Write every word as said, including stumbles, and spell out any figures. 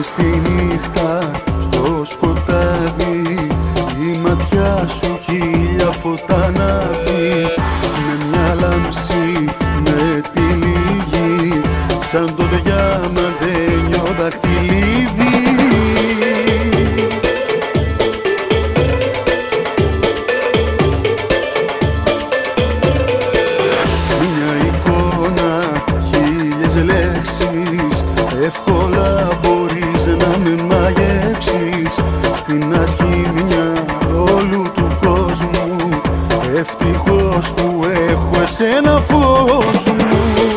στη νύχτα, στο σκοτάδι, η ματιά σου χίλια φωτά να δει. Με μια λάμψη, με τυλίγει, σαν το διαμαντένιο δαχτυλίδι. Μια εικόνα, χίλιες λέξεις, εύκολα μπορείς να με μαγεύσεις. Στην ασχήμια όλου του κόσμου, ευτυχώς που έχω εσένα φως μου.